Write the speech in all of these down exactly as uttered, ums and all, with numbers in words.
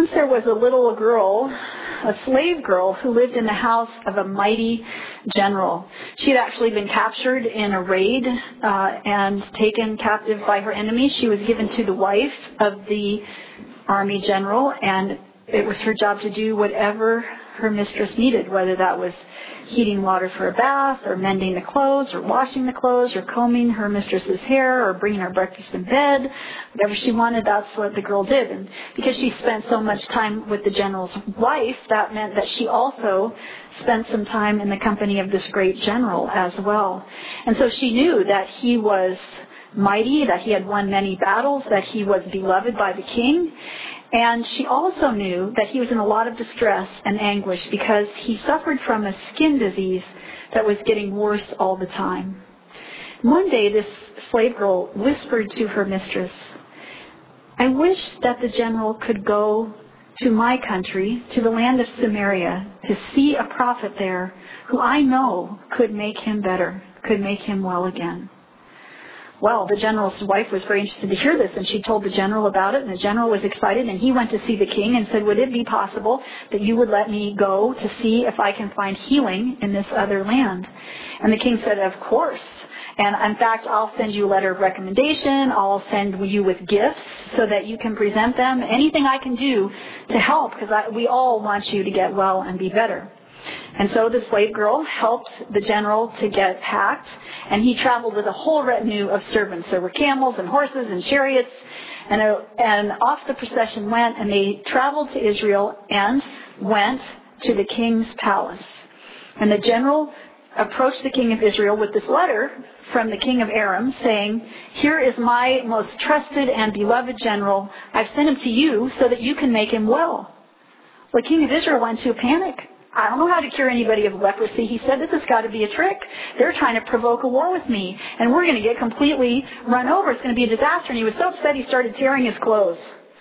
Once there was a little girl, a slave girl, who lived in the house of a mighty general. She had actually been captured in a raid uh, and taken captive by her enemies. She was given to the wife of the army general, and it was her job to do whatever her mistress needed, whether that was heating water for a bath, or mending the clothes, or washing the clothes, or combing her mistress's hair, or bringing her breakfast in bed. Whatever she wanted, that's what the girl did. And because she spent so much time with the general's wife, that meant that she also spent some time in the company of this great general as well. And so she knew that he was mighty, that he had won many battles, that he was beloved by the king. And she also knew that he was in a lot of distress and anguish because he suffered from a skin disease that was getting worse all the time. One day, this slave girl whispered to her mistress, "I wish that the general could go to my country, to the land of Samaria, to see a prophet there who I know could make him better, could make him well again." Well, the general's wife was very interested to hear this, and she told the general about it, and the general was excited, and he went to see the king and said, "Would it be possible that you would let me go to see if I can find healing in this other land?" And the king said, "Of course. And in fact, I'll send you a letter of recommendation. I'll send you with gifts so that you can present them. Anything I can do to help, because we all want you to get well and be better." And so the slave girl helped the general to get packed, and he traveled with a whole retinue of servants. There were camels and horses and chariots, and, a, and off the procession went, and they traveled to Israel and went to the king's palace. And the general approached the king of Israel with this letter from the king of Aram saying, "Here is my most trusted and beloved general. I've sent him to you so that you can make him well." The king of Israel went into a panic. "I don't know how to cure anybody of leprosy," he said. "This has got to be a trick. They're trying to provoke a war with me, and we're going to get completely run over. It's going to be a disaster." And he was so upset he started tearing his clothes.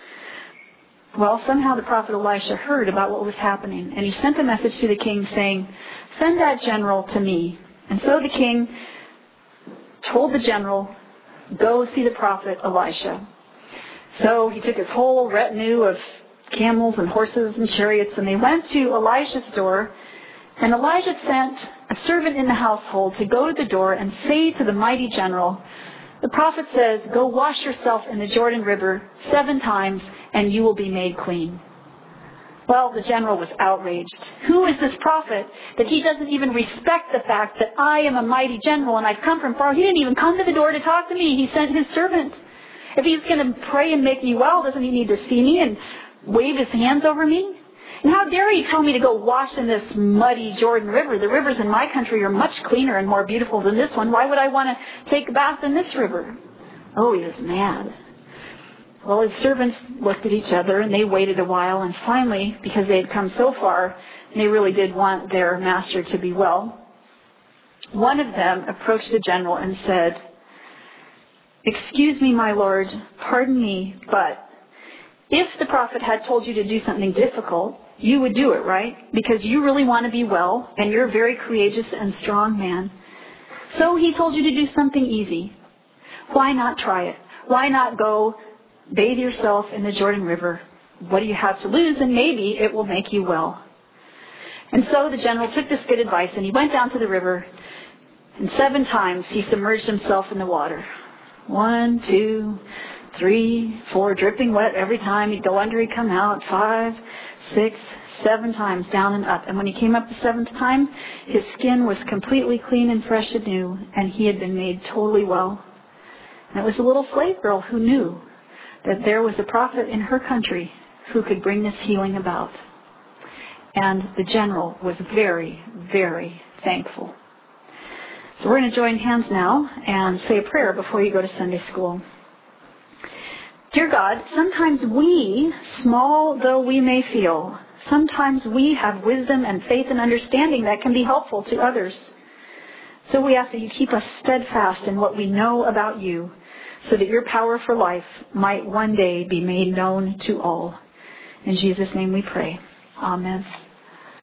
Well, somehow the prophet Elisha heard about what was happening, and he sent a message to the king saying, "Send that general to me." And so the king told the general, "Go see the prophet Elisha." So he took his whole retinue of camels and horses and chariots, and they went to Elisha's door, and Elijah sent a servant in the household to go to the door and say to the mighty general, "The prophet says, go wash yourself in the Jordan River seven times, and you will be made clean." Well, the general was outraged. Who is this prophet that he doesn't even respect the fact that I am a mighty general and I've come from far? He didn't even come to the door to talk to me. He sent his servant. If he's going to pray and make me well, doesn't he need to see me and wave his hands over me? And how dare he tell me to go wash in this muddy Jordan River? The rivers in my country are much cleaner and more beautiful than this one. Why would I want to take a bath in this river? Oh, he was mad. Well, his servants looked at each other, and they waited a while, and finally, because they had come so far, and they really did want their master to be well, one of them approached the general and said, "Excuse me, my lord, pardon me, but if the prophet had told you to do something difficult, you would do it, right? Because you really want to be well, and you're a very courageous and strong man. So he told you to do something easy. Why not try it? Why not go bathe yourself in the Jordan River? What do you have to lose? And maybe it will make you well." And so the general took this good advice, and he went down to the river, and seven times he submerged himself in the water. One, two, three, four, dripping wet every time. He'd go under, he'd come out. Five, six, seven times down and up. And when he came up the seventh time, his skin was completely clean and fresh and new, and he had been made totally well. And it was a little slave girl who knew that there was a prophet in her country who could bring this healing about. And the general was very, very thankful. So we're going to join hands now and say a prayer before you go to Sunday school. Dear God, sometimes we, small though we may feel, sometimes we have wisdom and faith and understanding that can be helpful to others. So we ask that you keep us steadfast in what we know about you, so that your power for life might one day be made known to all. In Jesus' name we pray. Amen.